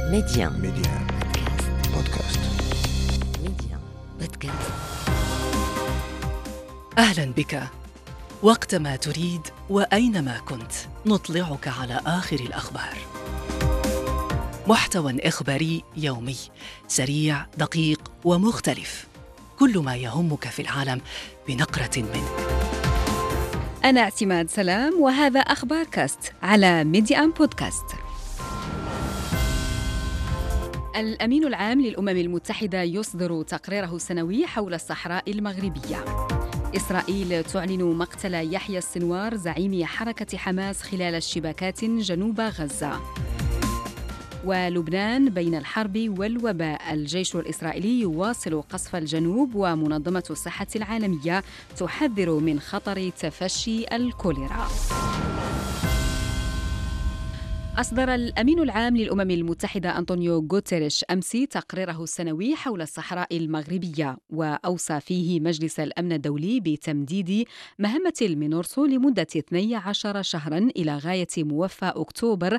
ميديان بودكاست. أهلا بك. وقتما تريد وأينما كنت نطلعك على آخر الأخبار. محتوى إخباري يومي سريع دقيق ومختلف، كل ما يهمك في العالم بنقرة منه. أنا اعتماد سلام وهذا أخبار كاست على ميديان بودكاست. الأمين العام للأمم المتحدة يصدر تقريره السنوي حول الصحراء المغربية. إسرائيل تعلن مقتل يحيى السنوار زعيم حركة حماس خلال اشتباكات جنوب غزة. ولبنان بين الحرب والوباء، الجيش الإسرائيلي يواصل قصف الجنوب ومنظمة الصحة العالمية تحذر من خطر تفشي الكوليرا. أصدر الأمين العام للأمم المتحدة أنطونيو غوتيريش أمس تقريره السنوي حول الصحراء المغربية، وأوصى فيه مجلس الأمن الدولي بتمديد مهمة المينورسو لمدة 12 شهراً إلى غاية موفى أكتوبر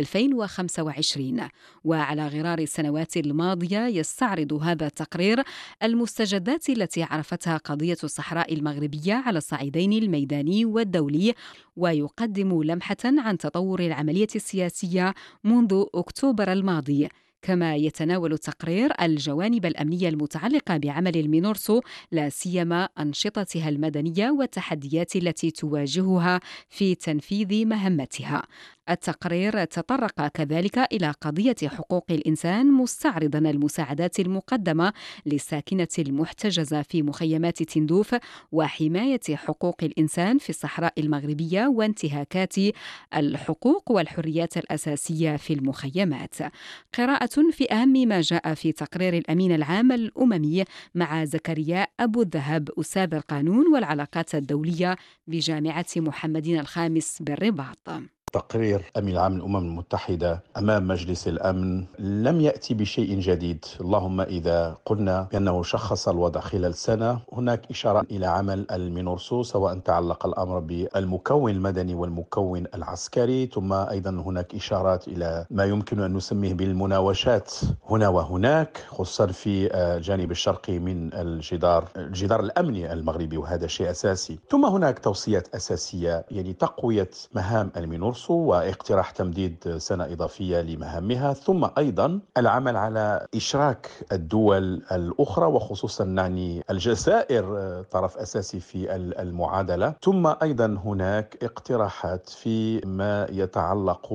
2025. وعلى غرار السنوات الماضية يستعرض هذا التقرير المستجدات التي عرفتها قضية الصحراء المغربية على الصعيدين الميداني والدولي، ويقدم لمحة عن تطور العملية السياسية منذ أكتوبر الماضي. كما يتناول التقرير الجوانب الأمنية المتعلقة بعمل المينورسو، لا سيما أنشطتها المدنية والتحديات التي تواجهها في تنفيذ مهمتها. التقرير تطرق كذلك إلى قضية حقوق الإنسان، مستعرضاً المساعدات المقدمة للساكنة المحتجزة في مخيمات تندوف وحماية حقوق الإنسان في الصحراء المغربية وانتهاكات الحقوق والحريات الأساسية في المخيمات. قراءة في أهم ما جاء في تقرير الأمين العام الأممي مع زكريا أبو الذهب، أستاذ القانون والعلاقات الدولية بجامعة محمد الخامس بالرباط. تقرير أمين العام للأمم المتحدة أمام مجلس الأمن لم يأتي بشيء جديد، اللهم إذا قلنا بأنه شخص الوضع خلال سنة. هناك إشارة إلى عمل المينورسو، سواء تعلق الأمر بالمكون المدني والمكون العسكري، ثم أيضا هناك إشارات إلى ما يمكن أن نسميه بالمناوشات هنا وهناك، خصوصا في الجانب الشرقي من الجدار الأمني المغربي، وهذا شيء أساسي. ثم هناك توصيات أساسية، يعني تقوية مهام المينورسو واقتراح تمديد سنة إضافية لمهامها، ثم أيضا العمل على إشراك الدول الأخرى وخصوصا نعني الجزائر طرف أساسي في المعادلة. ثم أيضا هناك اقتراحات في ما يتعلق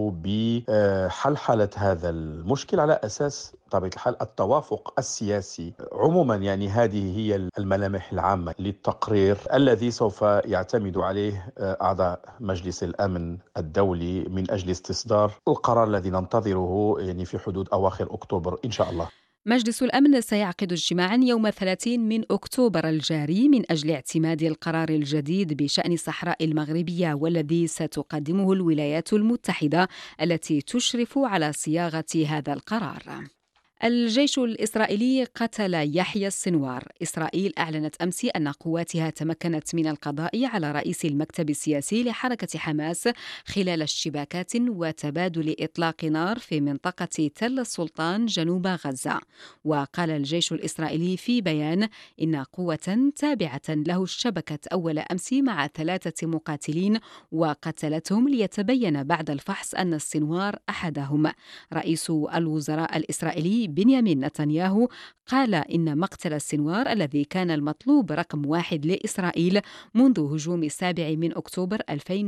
بحلحلة هذا المشكل على أساس بطبيعة الحال التوافق السياسي عموما. يعني هذه هي الملامح العامة للتقرير الذي سوف يعتمد عليه أعضاء مجلس الأمن الدولي من أجل استصدار القرار الذي ننتظره يعني في حدود أواخر أكتوبر إن شاء الله. مجلس الأمن سيعقد اجتماعاً يوم 30 من أكتوبر الجاري من أجل اعتماد القرار الجديد بشأن الصحراء المغربية، والذي ستقدمه الولايات المتحدة التي تشرف على صياغة هذا القرار. الجيش الإسرائيلي قتل يحيى السنوار. إسرائيل أعلنت أمس أن قواتها تمكنت من القضاء على رئيس المكتب السياسي لحركة حماس خلال اشتباكات وتبادل إطلاق نار في منطقة تل السلطان جنوب غزة. وقال الجيش الإسرائيلي في بيان إن قوة تابعة له اشتبكت أول أمس مع 3 مقاتلين وقتلتهم، ليتبين بعد الفحص أن السنوار أحدهم. رئيس الوزراء الإسرائيلي بنيامين نتنياهو قال إن مقتل السنوار الذي كان المطلوب رقم 1 لإسرائيل منذ هجوم 7 من أكتوبر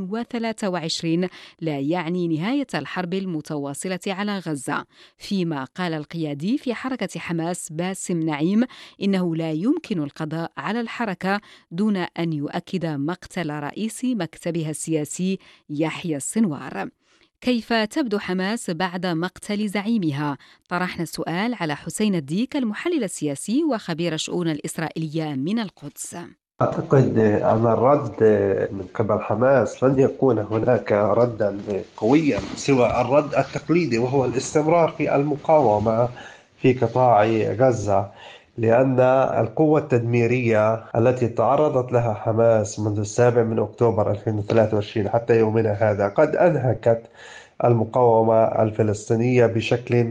2023 لا يعني نهاية الحرب المتواصلة على غزة. فيما قال القيادي في حركة حماس باسم نعيم إنه لا يمكن القضاء على الحركة دون أن يؤكد مقتل رئيس مكتبها السياسي يحيى السنوار. كيف تبدو حماس بعد مقتل زعيمها؟ طرحنا السؤال على حسين الديك، المحلل السياسي وخبير الشؤون الإسرائيلية من القدس. أعتقد أن الرد من قبل حماس لن يكون هناك ردا قويا سوى الرد التقليدي، وهو الاستمرار في المقاومة في قطاع غزة، لأن القوة التدميرية التي تعرضت لها حماس منذ 7 من أكتوبر 2023 حتى يومنا هذا قد أنهكت المقاومة الفلسطينية بشكل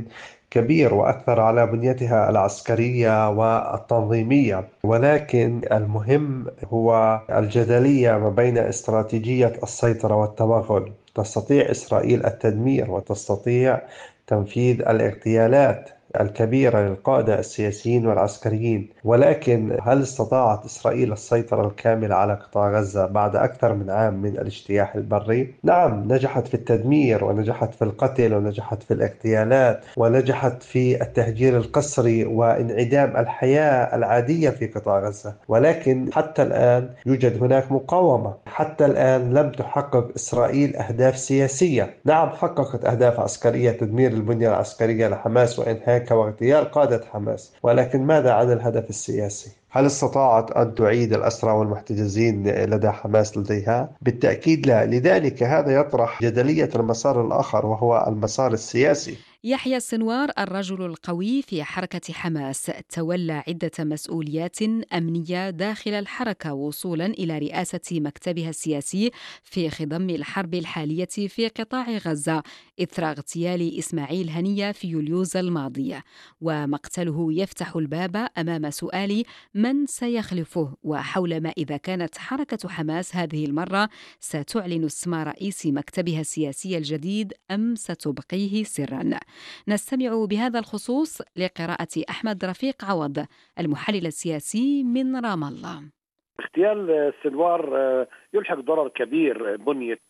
كبير وأثر على بنيتها العسكرية والتنظيمية. ولكن المهم هو الجدلية ما بين استراتيجية السيطرة والتوغل. تستطيع إسرائيل التدمير وتستطيع تنفيذ الاغتيالات الكبيرة للقادة السياسيين والعسكريين، ولكن هل استطاعت إسرائيل السيطرة الكاملة على قطاع غزة بعد أكثر من عام من الاجتياح البري؟ نعم، نجحت في التدمير ونجحت في القتل ونجحت في الاغتيالات ونجحت في التهجير القسري وانعدام الحياة العادية في قطاع غزة، ولكن حتى الآن يوجد هناك مقاومة. حتى الآن لم تحقق إسرائيل أهداف سياسية. نعم، حققت أهداف عسكرية، تدمير البنية العسكرية لحماس وإنهاك واغتيال قادة حماس، ولكن ماذا عن الهدف السياسي؟ هل استطاعت أن تعيد الأسرى والمحتجزين لدى حماس لديها؟ بالتأكيد لا. لذلك هذا يطرح جدلية المسار الآخر وهو المسار السياسي. يحيى السنوار، الرجل القوي في حركة حماس، تولى عدة مسؤوليات أمنية داخل الحركة وصولا إلى رئاسة مكتبها السياسي في خضم الحرب الحالية في قطاع غزة إثر اغتيال إسماعيل هنية في يوليوز الماضية، ومقتله يفتح الباب أمام سؤال من سيخلفه وحول ما إذا كانت حركة حماس هذه المرة ستعلن اسم رئيس مكتبها السياسي الجديد أم ستبقيه سراً. نستمع بهذا الخصوص لقراءة أحمد رفيق عوض، المحلل السياسي من رام الله. اغتيال السنوار يلحق ضرر كبير بنية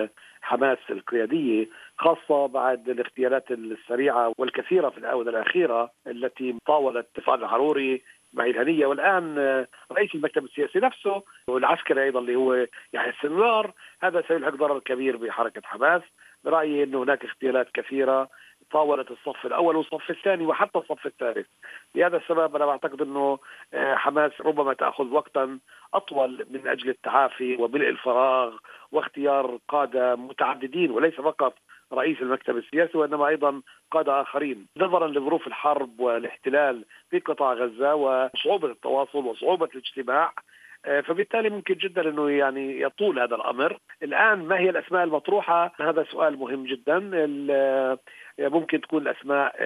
حماس القيادية، خاصة بعد الاغتيالات السريعة والكثيرة في الآونة الأخيرة التي طاولت فؤاد الحروري، إسماعيل هنية، والآن رئيس المكتب السياسي نفسه والعسكري أيضا اللي هو يحيى السنوار. هذا سيلحق ضرر كبير بحركة حماس. برأيي أن هناك اغتيالات كثيرة طاولت الصف الأول والصف الثاني وحتى الصف الثالث. لهذا السبب أنا أعتقد أنه حماس ربما تأخذ وقتا أطول من أجل التعافي وملء الفراغ واختيار قادة متعددين، وليس فقط رئيس المكتب السياسي وإنما أيضا قادة آخرين، نظرا لظروف الحرب والاحتلال في قطاع غزة وصعوبة التواصل وصعوبة الاجتماع. فبالتالي ممكن جدا أنه يعني يطول هذا الأمر. الآن ما هي الأسماء المطروحة؟ هذا سؤال مهم جدا. ممكن تكون الأسماء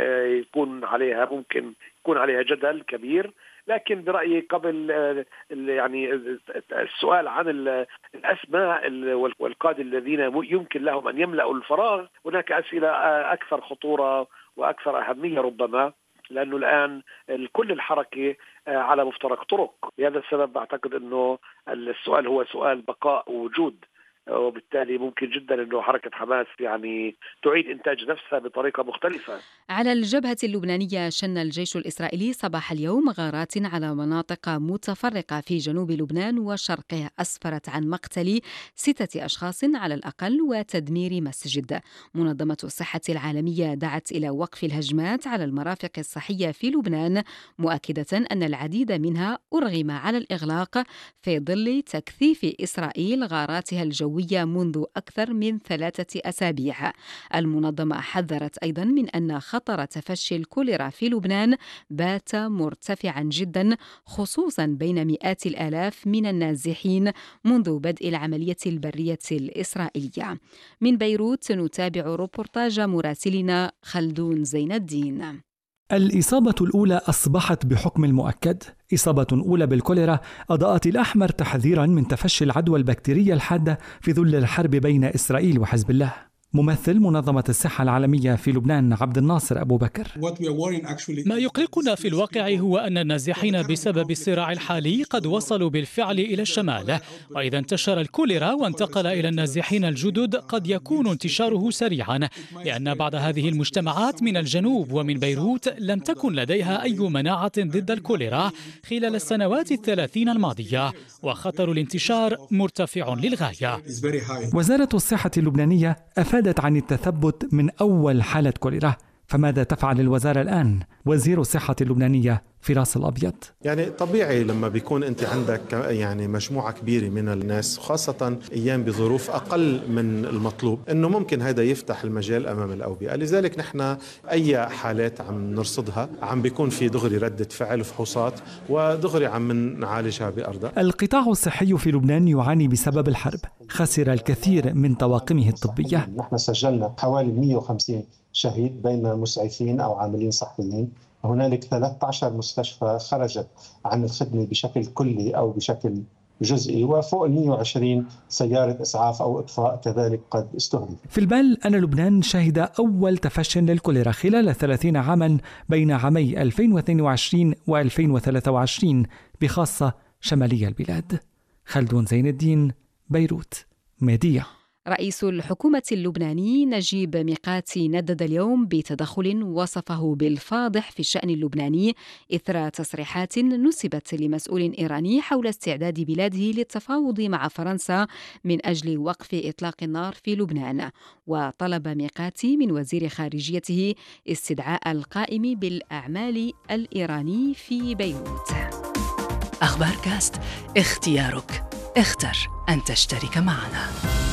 ممكن يكون عليها جدل كبير، لكن برأيي قبل يعني السؤال عن الأسماء والقادة الذين يمكن لهم أن يملأوا الفراغ، هناك أسئلة أكثر خطورة وأكثر أهمية ربما، لأنه الآن كل الحركة على مفترق طرق. لهذا السبب أعتقد أنه السؤال هو سؤال بقاء ووجود، وبالتالي ممكن جدا أنه حركة حماس يعني تعيد إنتاج نفسها بطريقة مختلفة. على الجبهة اللبنانية شن الجيش الإسرائيلي صباح اليوم غارات على مناطق متفرقة في جنوب لبنان وشرقه أسفرت عن مقتل 6 أشخاص على الأقل وتدمير مسجد. منظمة الصحة العالمية دعت إلى وقف الهجمات على المرافق الصحية في لبنان، مؤكدة أن العديد منها أرغم على الإغلاق في ظل تكثيف إسرائيل غاراتها الجوية منذ أكثر من 3 أسابيع. المنظمة حذرت أيضا من أن خطر تفشي الكوليرا في لبنان بات مرتفعا جدا، خصوصا بين مئات الآلاف من النازحين منذ بدء العملية البرية الإسرائيلية. من بيروت نتابع روبورتاج مراسلنا خلدون زين الدين. الإصابة الأولى أصبحت بحكم المؤكد. إصابة أولى بالكوليرا أضاءت الأحمر تحذيرا من تفشي العدوى البكتيرية الحادة في ظل الحرب بين إسرائيل وحزب الله. ممثل منظمة الصحة العالمية في لبنان عبد الناصر أبو بكر: ما يقلقنا في الواقع هو أن النازحين بسبب الصراع الحالي قد وصلوا بالفعل إلى الشمال، وإذا انتشر الكوليرا وانتقل إلى النازحين الجدد قد يكون انتشاره سريعا، لأن بعض هذه المجتمعات من الجنوب ومن بيروت لم تكن لديها أي مناعة ضد الكوليرا خلال السنوات 30 الماضية، وخطر الانتشار مرتفع للغاية. وزارة الصحة اللبنانية أفادت عن التثبت من أول حالة كوليرا، فماذا تفعل الوزارة الآن؟ وزير الصحة اللبنانية فراس الأبيض. يعني طبيعي لما بيكون أنت عندك يعني مجموعة كبيرة من الناس، خاصة أيام بظروف أقل من المطلوب، أنه ممكن هذا يفتح المجال أمام الأوبئة. لذلك نحن أي حالات عم نرصدها عم بيكون في دغري ردة فعل وفحوصات ودغري عم نعالجها بأرضها. القطاع الصحي في لبنان يعاني بسبب الحرب، خسر الكثير من طواقمه الطبية. نحن سجلنا حوالي 150 شهيد بين مسعفين أو عاملين صحيين. هنالك 13 مستشفى خرجت عن الخدمة بشكل كلي أو بشكل جزئي، وفوق 120 سيارة إسعاف أو إطفاء كذلك قد استهدف. في البال أن لبنان شهد أول تفشٍ للكوليرا خلال 30 عاما بين عامي 2022 و2023 بخاصة شمالي البلاد. خلدون زين الدين، بيروت، ميديا. رئيس الحكومة اللبناني نجيب ميقاتي ندد اليوم بتدخل وصفه بالفاضح في الشأن اللبناني إثر تصريحات نسبت لمسؤول إيراني حول استعداد بلاده للتفاوض مع فرنسا من أجل وقف إطلاق النار في لبنان. وطلب ميقاتي من وزير خارجيته استدعاء القائم بالأعمال الإيراني في بيروت. أخبار كاست، اختيارك، اختر أن تشترك معنا.